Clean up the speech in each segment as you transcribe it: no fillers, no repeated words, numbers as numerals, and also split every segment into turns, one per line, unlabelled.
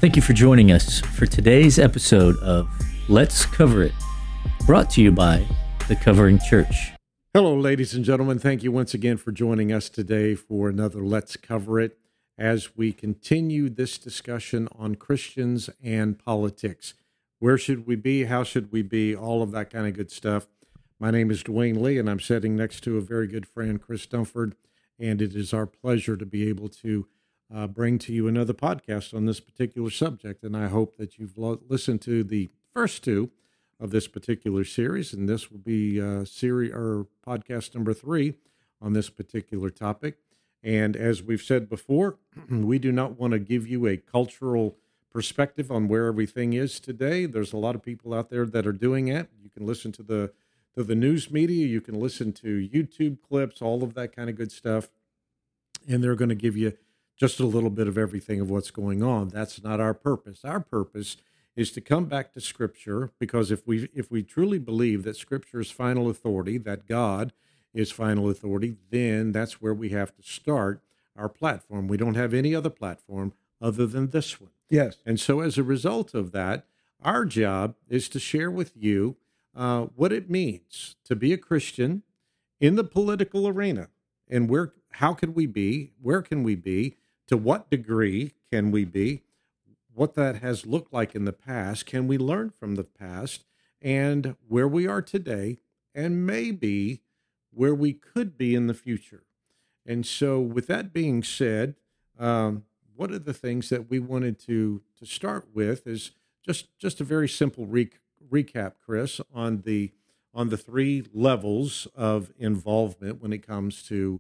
Thank you for joining us for today's episode of Let's Cover It, brought to you by The Covering Church.
Hello, ladies and gentlemen. Thank you once again for joining us today for another Let's Cover It as we continue this discussion on Christians and politics. Where should we be? How should we be? All of that kind of good stuff. My name is Dwayne Lee, and I'm sitting next to a very good friend, Chris Dunford, and it is our pleasure to be able to bring to you another podcast on this particular subject. And I hope that you've listened to the first two of this particular series, and this will be podcast number 3 on this particular topic. And as we've said before, we do not want to give you a cultural perspective on where everything is today. There's a lot of people out there that are doing it. You can listen to the news media, you can listen to YouTube clips, all of that kind of good stuff, and they're going to give you just a little bit of everything of what's going on. That's not our purpose. Our purpose is to come back to Scripture, because if we truly believe that Scripture is final authority, that God is final authority, then that's where we have to start our platform. We don't have any other platform other than this one.
Yes.
And so as a result of that, our job is to share with you what it means to be a Christian in the political arena, and how can we be, where can we be, to what degree can we be, what that has looked like in the past, can we learn from the past, and where we are today, and maybe where we could be in the future. And so with that being said, one of the things that we wanted to start with is just a very simple recap, Chris, on the 3 levels of involvement when it comes to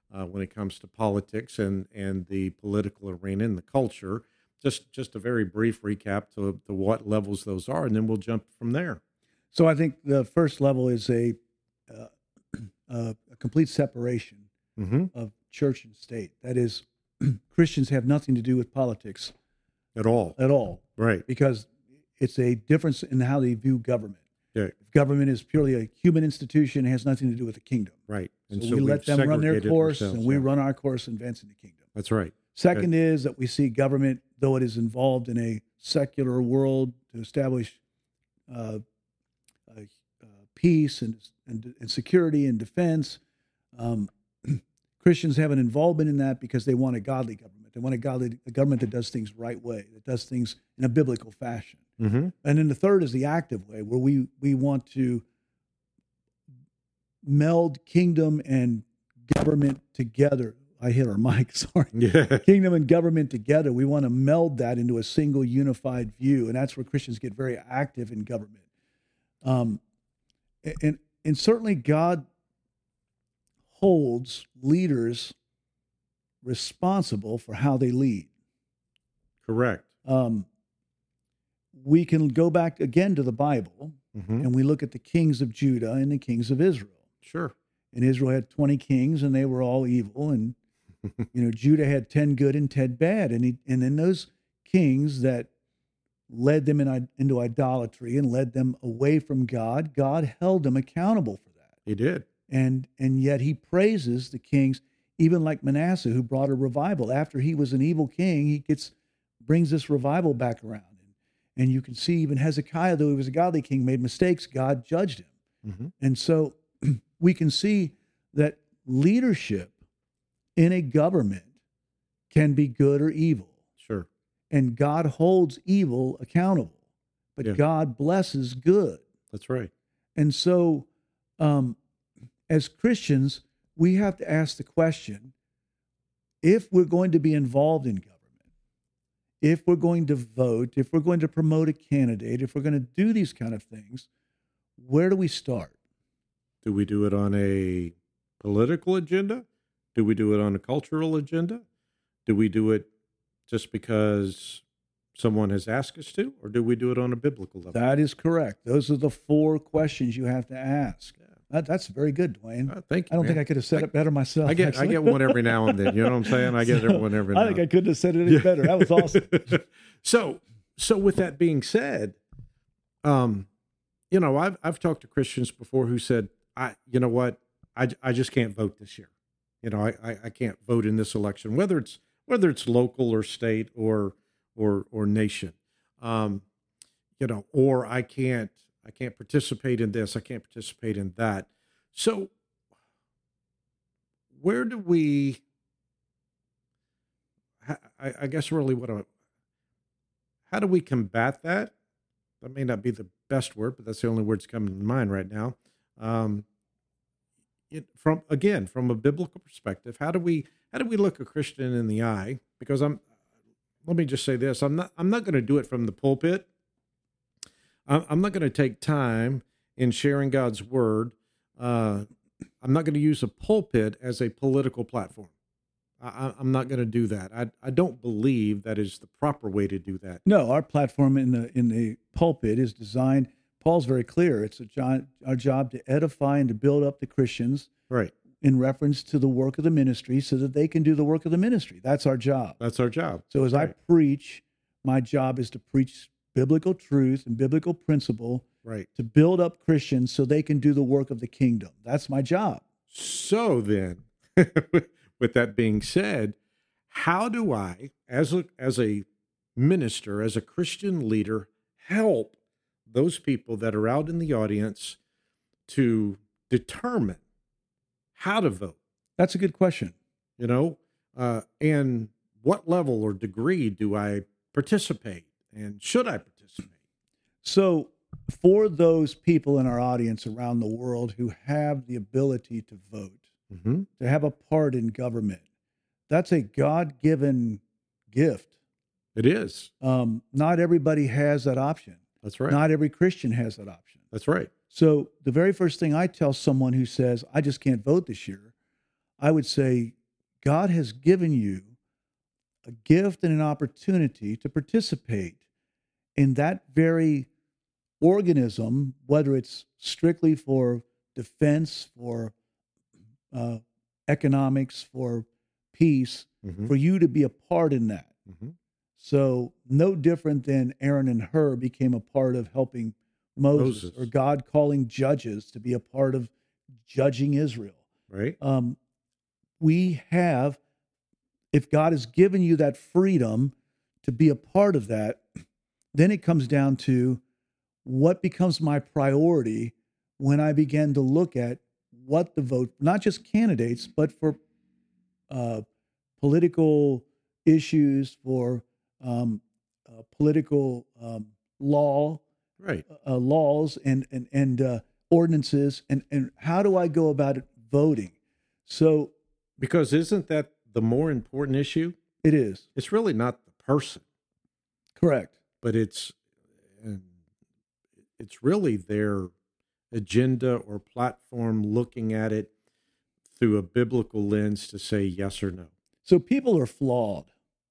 politics and the political arena and the culture. Just a very brief recap to what levels those are, and then we'll jump from there.
So I think the first level is a complete separation of church and state. That is, Christians have nothing to do with politics
At all. Right.
Because it's a difference in how they view government.
Yeah.
Government is purely a human institution. It has nothing to do with the kingdom.
Right. And
so we let them run their course, and we run our course and advance in the kingdom.
That's right.
Second is that we see government, though it is involved in a secular world to establish peace and security and defense, Christians have an involvement in that because they want a godly government. They want a government that does things right way, that does things in a biblical fashion.
Mm-hmm.
And then the third is the active way, where we want to meld kingdom and government together. I hit our mic, sorry.
Yeah.
Kingdom and government together. We want to meld that into a single unified view. And that's where Christians get very active in government. And certainly God holds leaders responsible for how they lead.
Correct.
We can go back again to the Bible, and we look at the kings of Judah and the kings of Israel.
Sure.
And Israel had 20 kings, and they were all evil. And Judah had 10 good and 10 bad. And then those kings that led them into idolatry and led them away from God, God held them accountable for that.
He did.
And yet he praises the kings, even like Manasseh, who brought a revival. After he was an evil king, he brings this revival back around. And you can see even Hezekiah, though he was a godly king, made mistakes. God judged him.
Mm-hmm.
And so we can see that leadership in a government can be good or evil.
Sure.
And God holds evil accountable, but God blesses good.
That's right.
And so as Christians, we have to ask the question, if we're going to be involved in government, if we're going to vote, if we're going to promote a candidate, if we're going to do these kind of things, where do we start?
Do we do it on a political agenda? Do we do it on a cultural agenda? Do we do it just because someone has asked us to, or do we do it on a biblical level?
That is correct. Those are the 4 questions you have to ask. That's very good, Dwayne.
Thank you.
I don't think I could have said it better myself.
I get one every now and then. You know what I'm saying? I get one every now and then.
I think I couldn't have said it any better. That was awesome.
So with that being said, I've talked to Christians before who said, I just can't vote this year. I can't vote in this election, whether it's local or state or or nation. Or I can't participate in this, I can't participate in that. So where do we, I guess really how do we combat that? That may not be the best word, but that's the only word that's coming to mind right now. From a biblical perspective, how do we look a Christian in the eye? Because let me just say this: I'm not going to do it from the pulpit. I'm not going to take time in sharing God's word. I'm not going to use a pulpit as a political platform. I'm not going to do that. I don't believe that is the proper way to do that.
No, our platform in the pulpit is designed. Paul's very clear. It's our job to edify and to build up the Christians,
right,
in reference to the work of the ministry, so that they can do the work of the ministry. That's our job.
That's our job.
So as I preach, my job is to preach biblical truth and biblical principle,
right,
to build up Christians so they can do the work of the kingdom. That's my job.
So then, with that being said, how do I, as a minister, as a Christian leader, help those people that are out in the audience to determine how to vote?
That's a good question.
And what level or degree do I participate, and should I participate?
So for those people in our audience around the world who have the ability to vote, to have a part in government, that's a God-given gift.
It is.
Not everybody has that option.
That's right.
Not every Christian has that option.
That's right.
So the very first thing I tell someone who says, I just can't vote this year, I would say, God has given you a gift and an opportunity to participate in that very organism, whether it's strictly for defense, for economics, for peace, for you to be a part in that. So no different than Aaron and Hur became a part of helping Moses, or God calling judges to be a part of judging Israel.
Right.
We have, if God has given you that freedom to be a part of that, then it comes down to what becomes my priority when I begin to look at what the vote, not just candidates, but for political issues, for political law,
right,
laws and ordinances, and how do I go about it voting? So,
because isn't that the more important issue?
It is.
It's really not the person.
Correct.
But it's really their agenda or platform, looking at it through a biblical lens to say yes or no.
So people are flawed.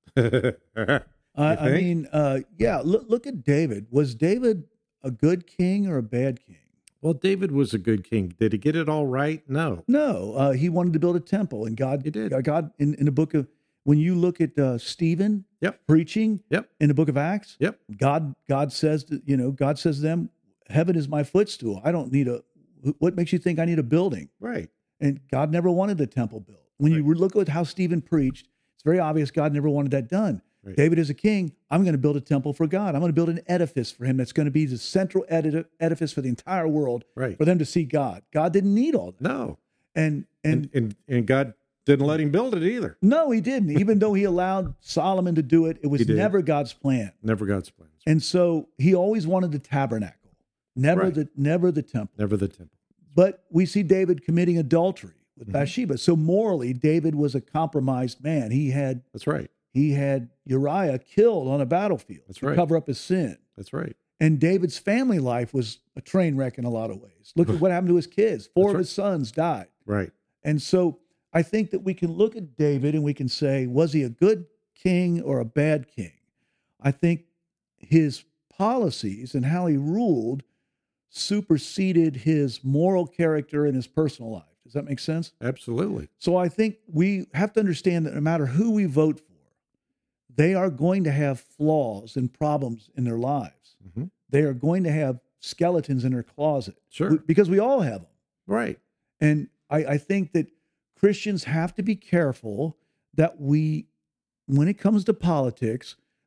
I mean, look at David. Was David a good king or a bad king?
Well, David was a good king. Did he get it all right? No.
No. He wanted to build a temple, and God,
he did.
God in the book of, when you look at Stephen preaching in the book of Acts, God says, God says to them, heaven is my footstool. I don't need what makes you think I need a building?
Right.
And God never wanted the temple built. When you look at how Stephen preached, it's very obvious God never wanted that done. Right. David is a king. I'm going to build a temple for God. I'm going to build an edifice for him that's going to be the central edifice for the entire world, for them to see God. God didn't need all that.
No.
And
God didn't let him build it either.
No, he didn't. Even though he allowed Solomon to do it, it was never God's plan.
Never God's plan.
And so he always wanted the tabernacle, never the temple.
Never the temple.
But we see David committing adultery with Bathsheba. So morally, David was a compromised man.
That's right.
He had Uriah killed on a battlefield to cover up his sin.
That's right.
And David's family life was a train wreck in a lot of ways. Look at what happened to his kids. Four of his sons died.
Right.
And so I think that we can look at David and we can say, was he a good king or a bad king? I think his policies and how he ruled superseded his moral character and his personal life. Does that make sense?
Absolutely.
So I think we have to understand that no matter who we vote for, they are going to have flaws and problems in their lives. They are going to have skeletons in their closet.
Sure.
Because we all have them.
Right.
And I think that Christians have to be careful that when it comes to politics,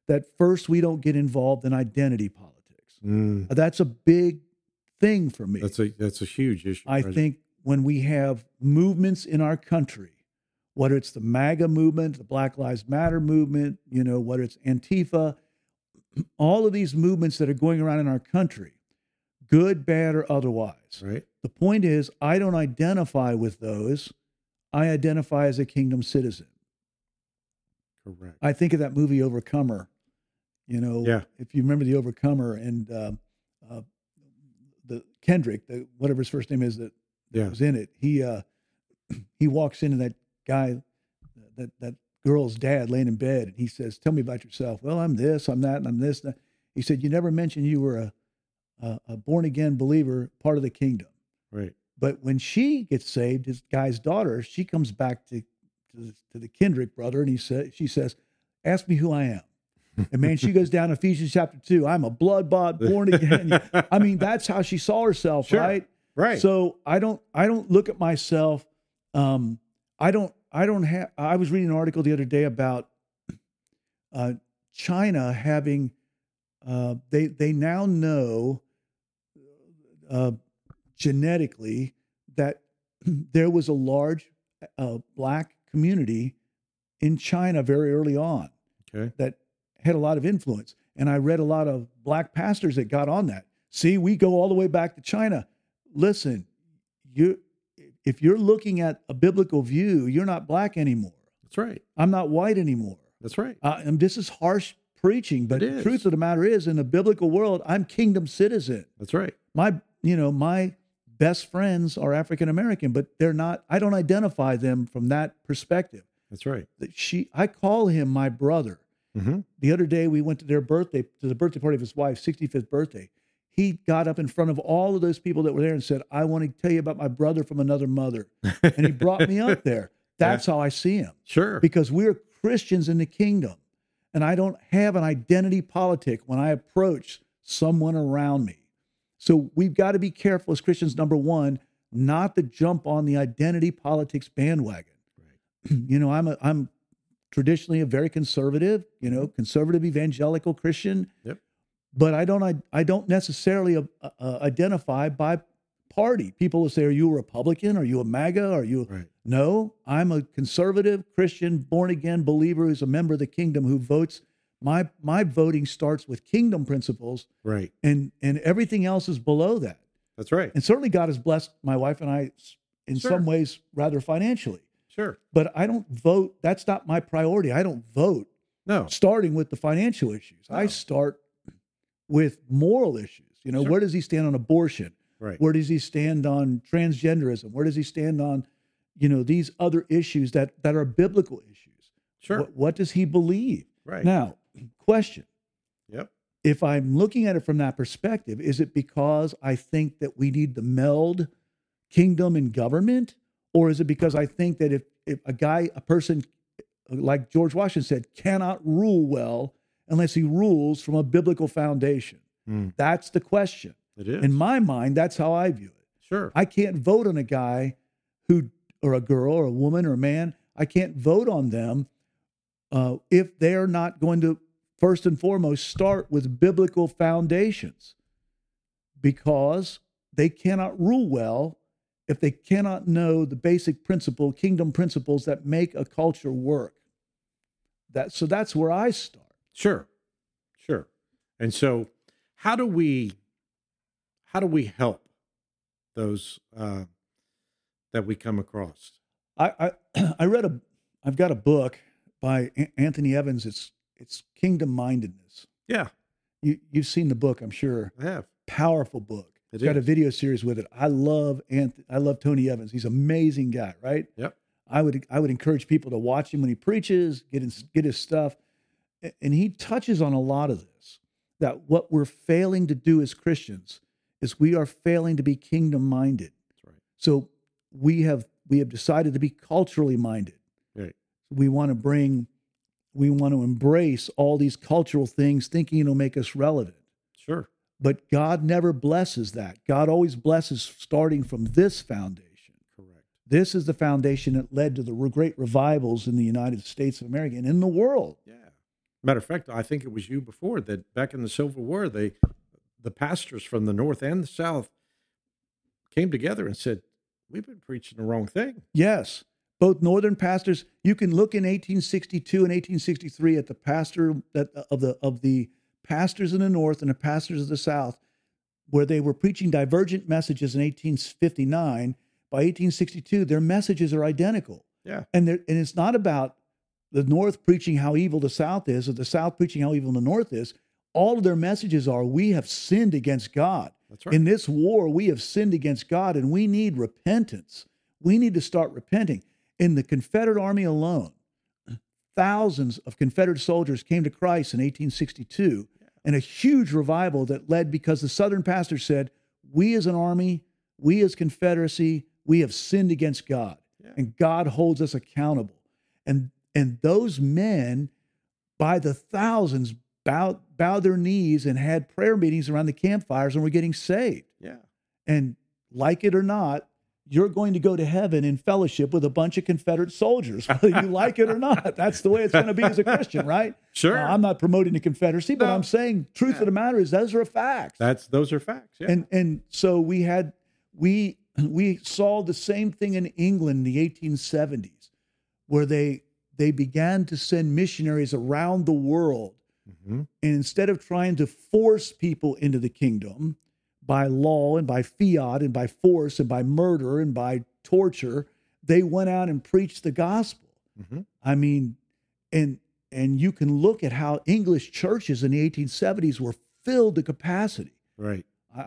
that first we don't get involved in identity politics.
Mm.
That's a big thing for me.
That's a huge issue.
I think when we have movements in our country, whether it's the MAGA movement, the Black Lives Matter movement, whether it's Antifa, all of these movements that are going around in our country, good, bad, or otherwise.
Right.
The point is, I don't identify with those. I identify as a kingdom citizen.
Correct.
I think of that movie Overcomer.
Yeah.
If you remember the Overcomer and the Kendrick, whatever his first name is that was in it, he walks into that guy, that girl's dad laying in bed, and he says, "Tell me about yourself." "Well, I'm this, I'm that, and I'm this." He said, "You never mentioned you were a born again believer, part of the kingdom."
Right.
But when she gets saved, his guy's daughter, she comes back to the Kendrick brother, and she says, "Ask me who I am." And man, she goes down Ephesians chapter 2. I'm a blood-bought, born again. I mean, that's how she saw herself,
sure.
right?
Right.
So I don't look at myself. I was reading an article the other day about China having. They now know genetically that there was a large black community in China very early on.
Okay.
That had a lot of influence. And I read a lot of black pastors that got on that. See, we go all the way back to China. Listen, if you're looking at a biblical view, you're not black anymore.
That's right.
I'm not white anymore.
That's right.
And this is harsh preaching, but the truth of the matter is, in the biblical world, I'm kingdom citizen.
That's right.
My best friends are African American, but they're not. I don't identify them from that perspective.
That's right.
I call him my brother.
Mm-hmm.
The other day we went to the birthday party of his wife's 65th birthday. He got up in front of all of those people that were there and said, "I want to tell you about my brother from another mother." And he brought me up there. That's how I see him.
Sure.
Because we're Christians in the kingdom. And I don't have an identity politic when I approach someone around me. So we've got to be careful as Christians, number one, not to jump on the identity politics bandwagon. Right. I'm traditionally a very conservative, conservative evangelical Christian.
Yep.
But I don't necessarily identify by party. People will say, "Are you a Republican? Are you a MAGA? Are you?"
Right.
No, I'm a conservative Christian, born again believer who's a member of the kingdom who votes. My voting starts with kingdom principles.
Right.
And everything else is below that.
That's right.
And certainly God has blessed my wife and I in some ways rather financially.
Sure.
But I don't vote. That's not my priority. I don't vote.
No.
Starting with the financial issues. No. I start with moral issues. Where does he stand on abortion?
Right.
Where does he stand on transgenderism? Where does he stand on, these other issues that are biblical issues?
Sure.
What does he believe?
Right.
Now, question.
Yep.
If I'm looking at it from that perspective, is it because I think that we need to meld kingdom and government? Or is it because I think that if a person like George Washington said, cannot rule well unless he rules from a biblical foundation? That's the question.
It is.
In my mind, that's how I view it.
Sure.
I can't vote on a guy or a girl or a woman or a man. I can't vote on them if they're not going to, first and foremost, start with biblical foundations, because they cannot rule well if they cannot know the basic kingdom principles that make a culture work. So that's where I start.
Sure. And so how do we help those that we come across?
I've got a book by Anthony Evans. It's Kingdom Mindedness.
Yeah.
You've seen the book, I'm sure.
I have.
Powerful book.
It's
got a video series with it. I love Tony Evans. He's an amazing guy, right?
Yep.
I would encourage people to watch him when he preaches, get his stuff. And he touches on a lot of this, that what we're failing to do as Christians is we are failing to be kingdom minded.
That's right.
So we have decided to be culturally minded.
Right.
We want to embrace all these cultural things, thinking it'll make us relevant.
Sure.
But God never blesses that. God always blesses starting from this foundation.
Correct.
This is the foundation that led to the great revivals in the United States of America and in the world.
Yeah. Matter of fact, I think it was you before that back in the Civil War, the pastors from the North and the South came together and said, we've been preaching the wrong thing.
Yes. Both Northern pastors, you can look in 1862 and 1863 at the pastor of the pastors in the North and the pastors of the South, where they were preaching divergent messages in 1859. By 1862, their messages are identical.
Yeah.
And it's not about the North preaching how evil the South is or the South preaching how evil the North is. All of their messages are, we have sinned against God.
That's right.
In this war, we have sinned against God, and we need repentance. We need to start repenting. In the Confederate Army alone, thousands of Confederate soldiers came to Christ in 1862, and a huge revival that led because the Southern pastor said, we as an army, we as Confederacy, we have sinned against God, and God holds us accountable. And those men, by the thousands, bowed their knees and had prayer meetings around the campfires and were getting saved.
Yeah.
And like it or not, you're going to go to heaven in fellowship with a bunch of Confederate soldiers, whether you like it or not. That's the way it's going to be as a Christian, right?
Sure.
I'm not promoting the Confederacy, but
No.
I'm saying truth of the matter is those are facts.
Those are facts. Yeah.
And so we saw the same thing in England in the 1870s, where they began to send missionaries around the world.
Mm-hmm.
And instead of trying to force people into the kingdom by law and by fiat and by force and by murder and by torture, they went out and preached the gospel.
Mm-hmm.
I mean, and you can look at how English churches in the 1870s were filled to capacity.
Right.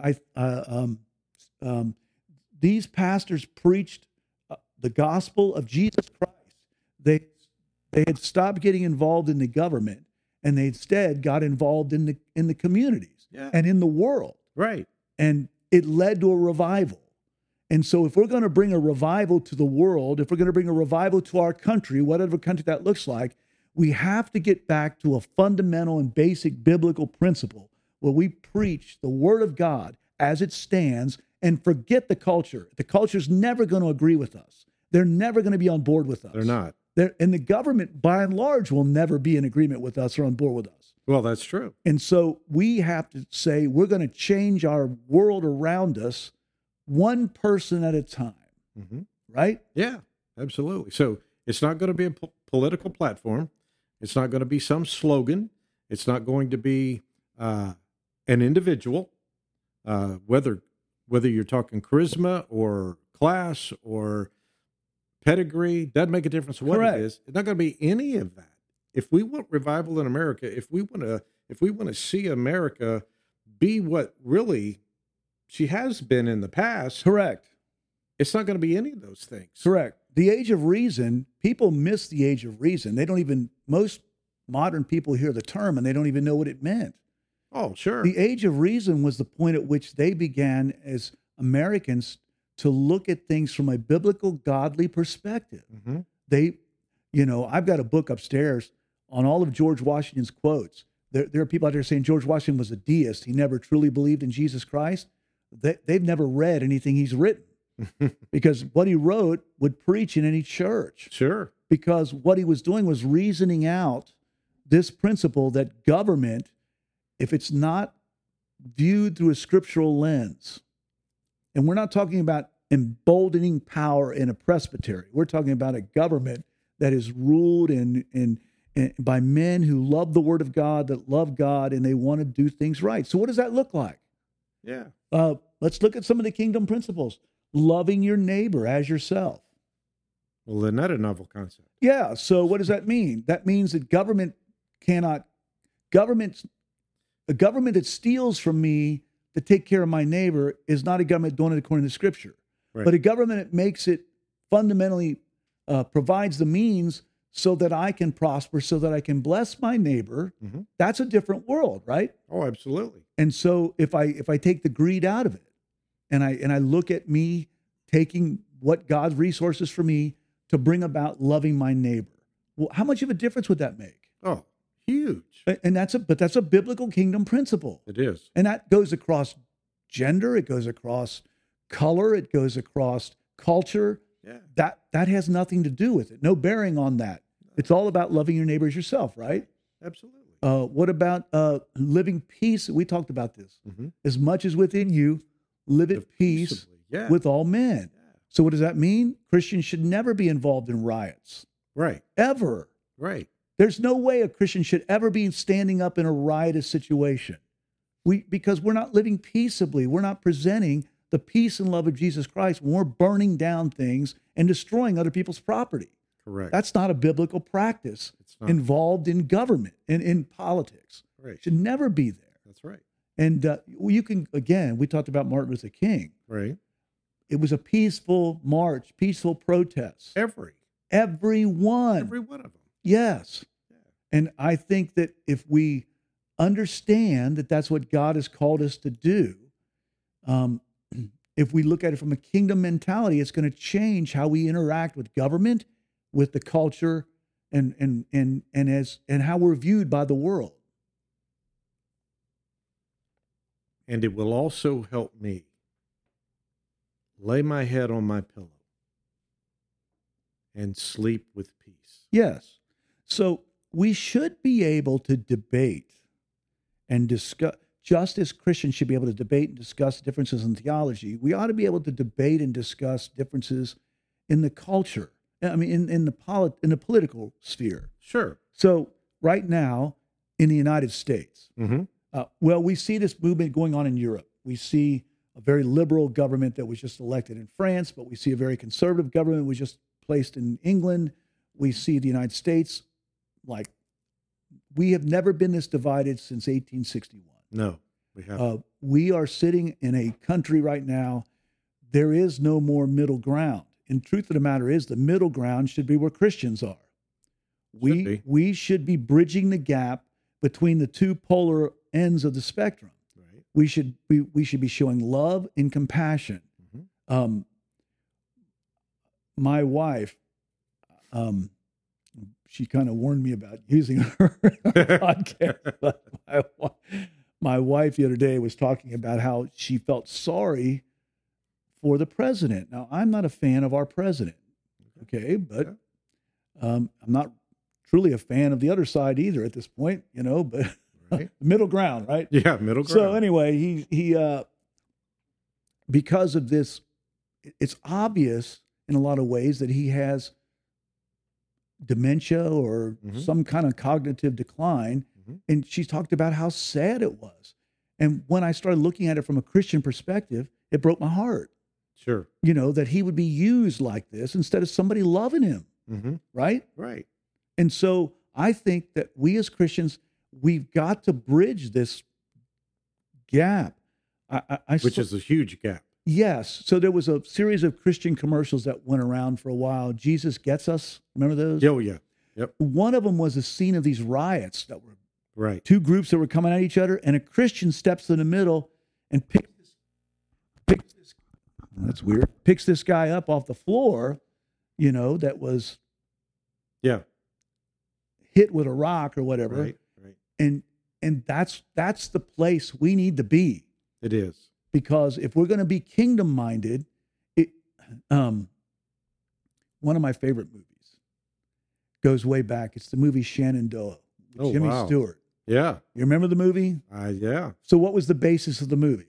These pastors preached the gospel of Jesus Christ. They had stopped getting involved in the government, and they instead got involved in the communities and in the world.
Right.
And it led to a revival. And so if we're going to bring a revival to the world, if we're going to bring a revival to our country, whatever country that looks like, we have to get back to a fundamental and basic biblical principle where we preach the word of God as it stands and forget the culture. The culture's never going to agree with us. They're never going to be on board with us.
They're not.
And the government, by and large, will never be in agreement with us or on board with us.
Well, that's true.
And so we have to say we're going to change our world around us one person at a time,
Mm-hmm.
right?
Yeah, absolutely. So it's not going to be a political platform. It's not going to be some slogan. It's not going to be an individual, whether you're talking charisma or class or pedigree, doesn't make a difference what
Correct.
it is. It's not going to be any of that. If we want revival in America, if we want to see America be what really she has been in the past,
Correct.
it's not going to be any of those things.
Correct. The age of reason, people miss the age of reason. Most modern people hear the term and they don't even know what it meant.
Oh, sure.
The age of reason was the point at which they began as Americans to look at things from a biblical, godly perspective.
Mm-hmm.
I've got a book upstairs on all of George Washington's quotes. There are people out there saying George Washington was a deist. He never truly believed in Jesus Christ. They've never read anything he's written because what he wrote would preach in any church.
Sure.
Because what he was doing was reasoning out this principle that government, if it's not viewed through a scriptural lens, and we're not talking about emboldening power in a presbytery. We're talking about a government that is ruled and by men who love the word of God, that love God, and they want to do things right. So what does that look like?
Yeah.
Let's look at some of the kingdom principles. Loving your neighbor as yourself.
Well, isn't that a novel concept?
Yeah. So what does that mean? That means that a government that steals from me to take care of my neighbor is not a government doing it according to Scripture.
Right.
But a government that makes it fundamentally provides the means so that I can prosper, so that I can bless my neighbor.
Mm-hmm.
That's a different world, right?
Oh, absolutely.
And so if I take the greed out of it, and I look at me taking what God's resources for me to bring about loving my neighbor, well, how much of a difference would that make?
Oh, huge.
And that's a biblical kingdom principle.
It is.
And that goes across gender, it goes across color, it goes across culture.
Yeah.
That has nothing to do with it. No bearing on that. It's all about loving your neighbor as yourself, right?
Absolutely.
What about living peace? We talked about this.
Mm-hmm.
As much as within you, live at peace with all men.
Yeah.
So what does that mean? Christians should never be involved in riots.
Right.
Ever.
Right.
There's no way a Christian should ever be standing up in a riotous situation. Because we're not living peaceably. We're not presenting the peace and love of Jesus Christ when we're burning down things and destroying other people's property.
Correct.
That's not a biblical practice
It's not.
involved in government and in politics.
Right.
It should never be there.
That's right.
And you can, again, we talked about Martin Luther King.
Right.
It was a peaceful march, peaceful protest.
Every
Everyone.
one of them.
Yes.
Yeah.
And I think that if we understand that that's what God has called us to do, if we look at it from a kingdom mentality, it's going to change how we interact with government, with the culture, and how we're viewed by the world.
And it will also help me lay my head on my pillow and sleep with peace.
Yes. So we should be able to debate and discuss, just as Christians should be able to debate and discuss differences in theology, we ought to be able to debate and discuss differences in the culture. I mean, in the political sphere.
Sure.
So right now in the United States,
Mm-hmm.
well, we see this movement going on in Europe. We see a very liberal government that was just elected in France, but we see a very conservative government that was just placed in England. We see the United States, like, we have never been this divided since 1861.
No, we haven't.
We are sitting in a country right now, there is no more middle ground. And truth of the matter is, the middle ground should be where Christians are. We should be bridging the gap between the two polar ends of the spectrum.
Right.
We should be showing love and compassion.
Mm-hmm.
My wife, she kind of warned me about using her podcast. But my wife the other day was talking about how she felt sorry for the president. Now, I'm not a fan of our president, okay, but I'm not truly a fan of the other side either at this point, but
Right.
middle ground, right?
Yeah, middle ground.
So anyway, he because of this, it's obvious in a lot of ways that he has dementia or some kind of cognitive decline.
Mm-hmm.
And she talked about how sad it was. And when I started looking at it from a Christian perspective, it broke my heart,
Sure.
that he would be used like this instead of somebody loving him,
Mm-hmm.
right?
Right.
And so I think that we as Christians, we've got to bridge this gap.
Which is a huge gap.
Yes. So there was a series of Christian commercials that went around for a while. Jesus Gets Us. Remember those?
Oh, yeah. Yep.
One of them was a scene of these riots that were
Right.
two groups that were coming at each other, and a Christian steps in the middle and picks this. That's weird. Picks this guy up off the floor, that was
Yeah.
hit with a rock or whatever.
Right. Right.
And that's the place we need to be.
It is.
Because if we're going to be kingdom minded, one of my favorite movies goes way back. It's the movie Shenandoah with Jimmy
wow.
Stewart.
Yeah.
You remember the movie?
Yeah.
So what was the basis of the movie?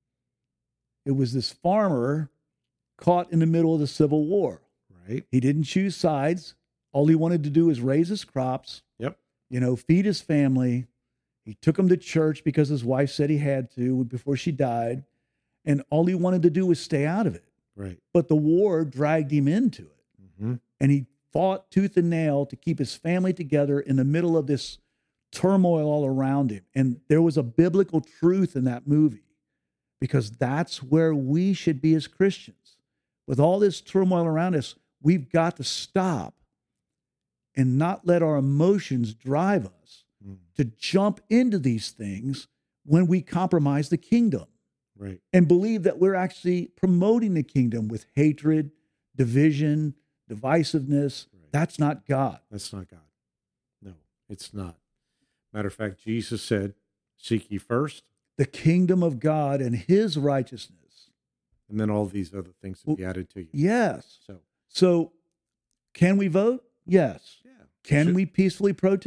It was this farmer caught in the middle of the Civil War.
Right.
He didn't choose sides. All he wanted to do was raise his crops,
Yep.
feed his family. He took him to church because his wife said he had to before she died. And all he wanted to do was stay out of it.
Right.
But the war dragged him into it.
Mm-hmm.
And he fought tooth and nail to keep his family together in the middle of this turmoil all around him. And there was a biblical truth in that movie, because that's where we should be as Christians. With all this turmoil around us, we've got to stop and not let our emotions drive us to jump into these things when we compromise the kingdom.
Right.
And believe that we're actually promoting the kingdom with hatred, division, divisiveness.
Right.
That's not God.
That's not God. No, it's not. Matter of fact, Jesus said, seek ye first,
The kingdom of God and his righteousness.
and then all these other things will be added to you.
Yes.
So,
So can we vote? Yes.
yeah.
Can
Should-
we peacefully protest?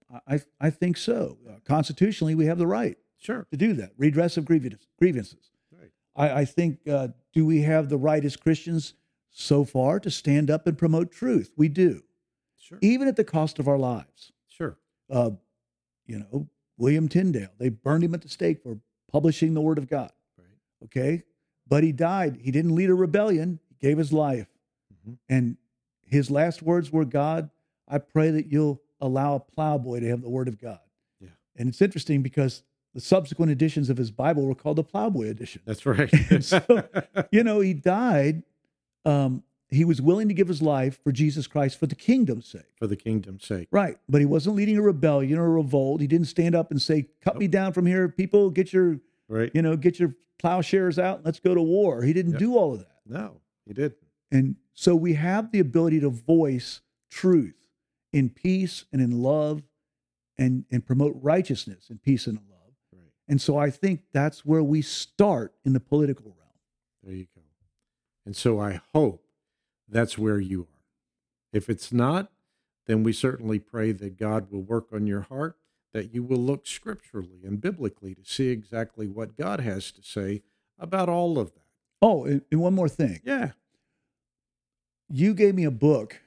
I think so. Constitutionally, we have the right
Sure.
to do that. Redress of grievances.
Right.
I think, do we have the right as Christians so far to stand up and promote truth? We do,
Sure.
even at the cost of our lives.
Sure.
William Tyndale, they burned him at the stake for publishing the Word of God.
Right.
Okay. But he died. He didn't lead a rebellion. He gave his life.
Mm-hmm.
And his last words were, God, I pray that you'll allow a plowboy to have the Word of God.
Yeah.
And it's interesting because the subsequent editions of his Bible were called the plowboy edition.
That's right.
So, he died. He was willing to give his life for Jesus Christ for the kingdom's sake.
For the kingdom's sake.
Right. But he wasn't leading a rebellion or a revolt. He didn't stand up and say, cut me down from here. People, get your,
Right.
Get your plowshares out and let's go to war. He didn't do all of that.
No, he didn't.
And so we have the ability to voice truth in peace and in love and promote righteousness in peace and in love.
Right.
And so I think that's where we start in the political realm.
There you go. And so I hope that's where you are. If it's not, then we certainly pray that God will work on your heart, that you will look scripturally and biblically to see exactly what God has to say about all of that.
Oh, and one more thing.
Yeah.
You gave me a book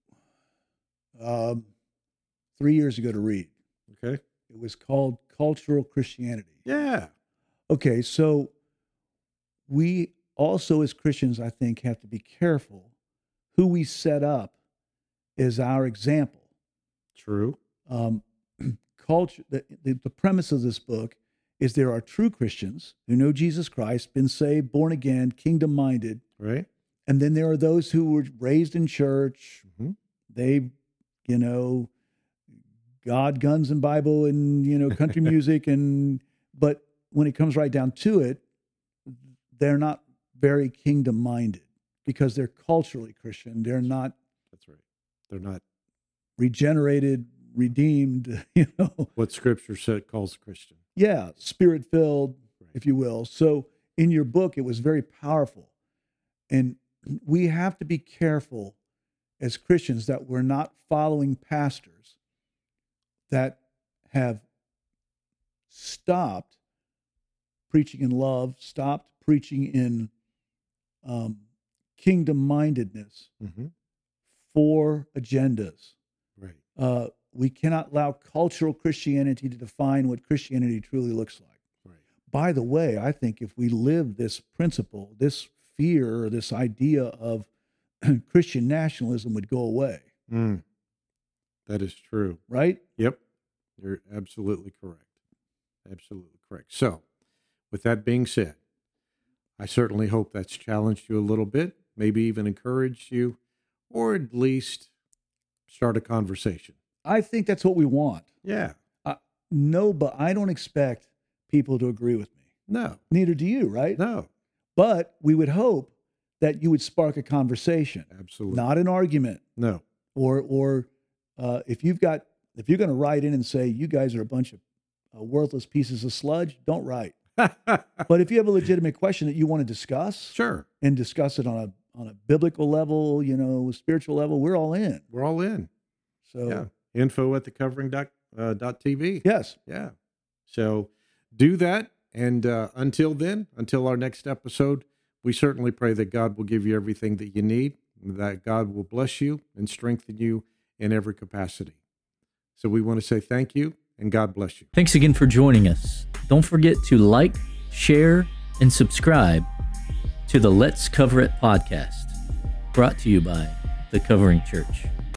3 years ago to read.
Okay.
It was called Cultural Christianity.
Yeah.
Okay, so we also as Christians, I think, have to be careful who we set up as our example.
True.
Culture. The premise of this book is there are true Christians who know Jesus Christ, been saved, born again, kingdom-minded,
Right.
and then there are those who were raised in church.
Mm-hmm.
They, God, guns, and Bible, and country music, but when it comes right down to it, they're not very kingdom-minded because they're culturally Christian. They're not.
That's right. They're not
regenerated, redeemed.
what Scripture calls Christian.
Yeah, spirit-filled,
Right.
if you will. So in your book, it was very powerful, and we have to be careful as Christians that we're not following pastors that have stopped preaching in love, stopped preaching in kingdom-mindedness
Mm-hmm.
for agendas.
Right.
We cannot allow cultural Christianity to define what Christianity truly looks like.
Right.
By the way, I think if we live this principle, this fear, or this idea of Christian nationalism would go away.
Mm. That is true.
Right?
Yep. You're absolutely correct. Absolutely correct. So, with that being said, I certainly hope that's challenged you a little bit, maybe even encouraged you, or at least start a conversation.
I think that's what we want.
Yeah.
No, but I don't expect people to agree with me.
No.
Neither do you, right?
No.
But we would hope that you would spark a conversation,
Absolutely.
not an argument.
No.
Or if you're going to write in and say you guys are a bunch of worthless pieces of sludge, don't write. But if you have a legitimate question that you want to discuss,
Sure.
and discuss it on a biblical level, spiritual level, we're all in.
We're all in.
So
Yeah. Info at thecovering.tv.
yes,
Yeah. So do that. And until then, until our next episode, we certainly pray that God will give you everything that you need, that God will bless you and strengthen you in every capacity. So we want to say thank you and God bless you.
Thanks again for joining us. Don't forget to like, share, and subscribe to the Let's Cover It podcast, brought to you by The Covering Church.